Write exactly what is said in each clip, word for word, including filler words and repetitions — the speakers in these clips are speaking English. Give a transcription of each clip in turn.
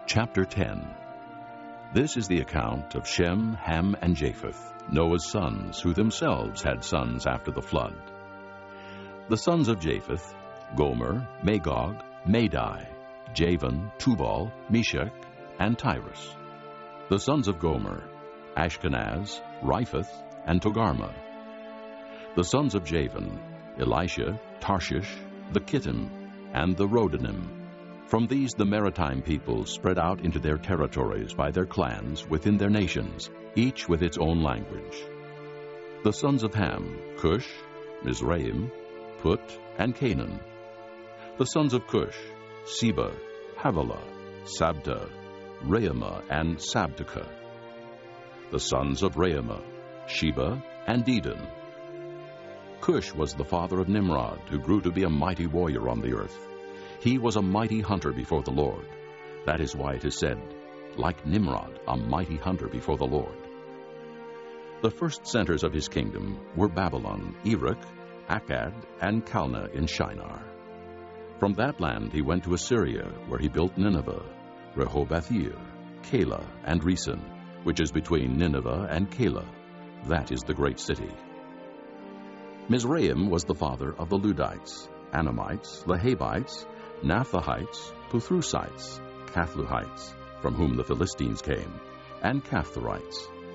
Chapter ten. This is the account of Shem, Ham, and Japheth, Noah's sons, who themselves had sons after the flood. The sons of Japheth: Gomer, Magog, Madai, Javan, Tubal, Meshech, and Tyrus. The sons of Gomer: Ashkenaz, Riphath, and Togarmah. The sons of Javan: Elisha, Tarshish, the Kittim, and the Rodanim. From these the maritime peoples spread out into their territories by their clans within their nations, each with its own language. The sons of Ham: Cush, Mizraim, Put, and Canaan. The sons of Cush: Seba, Havilah, Sabta, Raamah, and Sabteka. The sons of Raamah: Sheba and Dedan. Cush was the father of Nimrod, who grew to be a mighty warrior on the earth. He was a mighty hunter before the Lord. That is why it is said, like Nimrod, a mighty hunter before the Lord. The first centers of his kingdom were Babylon, Erech, Akkad, and Calneh in Shinar. From that land he went to Assyria, where he built Nineveh, Rehoboth-ir, Calah, and Resen, which is between Nineveh and Calah. That is the great city. Mizraim was the father of the Ludites, Anamites, Lehabites, Naphthites, Puthrusites, Cathluhites, from whom the Philistines came, and Caphtorites.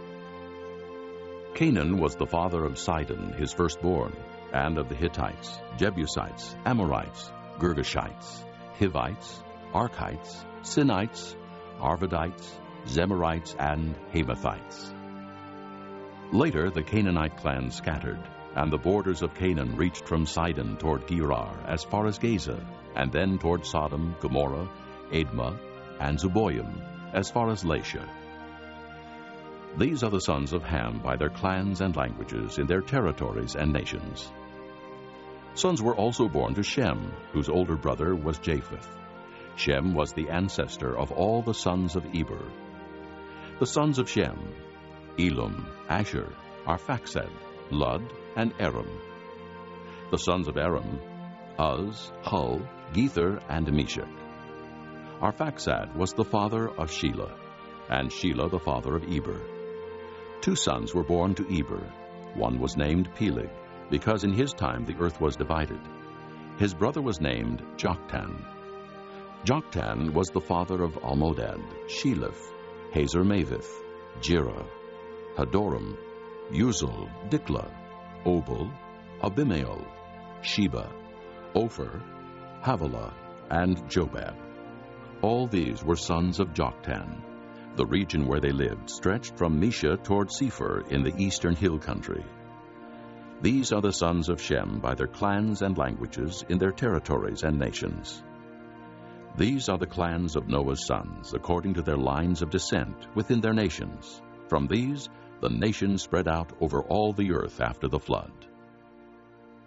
Canaan was the father of Sidon, his firstborn, and of the Hittites, Jebusites, Amorites, Girgashites, Hivites, Archites, Sinites, Arvadites, Zemarites, and Hamathites. Later the Canaanite clans scattered, and the borders of Canaan reached from Sidon toward Gerar as far as Gaza, and then toward Sodom, Gomorrah, Admah, and Zeboim as far as Lasha. These are the sons of Ham by their clans and languages in their territories and nations. Sons were also born to Shem, whose older brother was Japheth. Shem was the ancestor of all the sons of Eber. The sons of Shem: Elam, Asher, Arphaxad, Lud, and Aram. The sons of Aram: Uz, Hul, Gether, and Meshech. Arphaxad was the father of Shelah, and Shelah the father of Eber. Two sons were born to Eber. One was named Peleg, because in his time the earth was divided. His brother was named Joktan. Joktan was the father of Almodad, Sheleph, Hazar-maveth, Jerah, Hadoram, Uzal, Diklah, Obal, Abimael, Sheba, Ophir, Havilah, and Jobab. All these were sons of Joktan. The region where they lived stretched from Mesha toward Sephir in the eastern hill country. These are the sons of Shem by their clans and languages in their territories and nations. These are the clans of Noah's sons, according to their lines of descent within their nations. From these the nations spread out over all the earth after the flood.